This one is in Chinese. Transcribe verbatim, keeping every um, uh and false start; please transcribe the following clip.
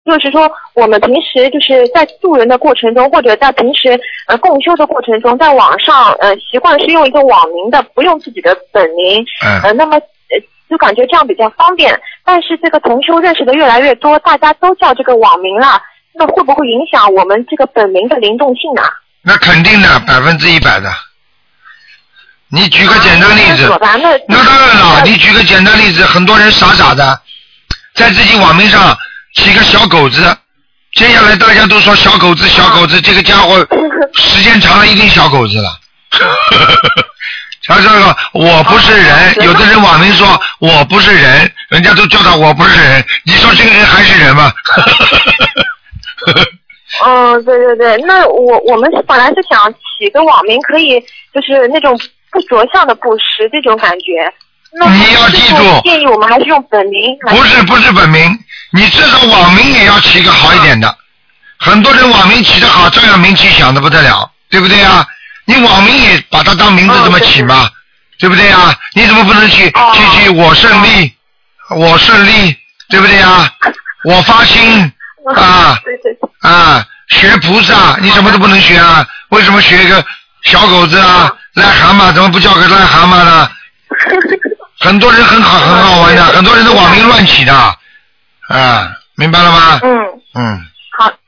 就是说我们平时就是在渡人的过程中，或者在平时呃共修的过程中，在网上呃习惯是用一个网名的，不用自己的本名， 嗯， 呃，那么呃就感觉这样比较方便。但是这个同修认识的越来越多，大家都叫这个网名了，那会不会影响我们这个本名的灵动性呢？ 那肯定的，百分之一百的。你举个简单例子， 啊、那, 那当然了，你举个简单例子，很多人傻傻的在自己网名上起个小狗子，接下来大家都说小狗子小狗子，这个家伙时间长了一定小狗子了。他说我不是人，有的人网名说我不是人，人家都叫他我不是人，你说这个人还是人吗？ 嗯，对对对，那我我们本来是想起个网名，可以就是那种不着相的布施这种感觉。那你要记住， 建议我们还是用本名。 不是不是本名，你至少网名也要起一个好一点的。很多人网名起得好，照样名气响得不得了，对不对啊？你网名也把它当名字这么起嘛，哦、对, 对不对啊？你怎么不能去去去我胜利，我胜利，对不对啊？我发心。啊， 对对啊，学菩萨，你什么都不能学啊？为什么学一个小狗子啊？癞蛤蟆怎么不叫个癞蛤蟆呢？很多人很好很好玩的，很多人的网名乱起的，啊，明白了吗？ 嗯嗯。 好。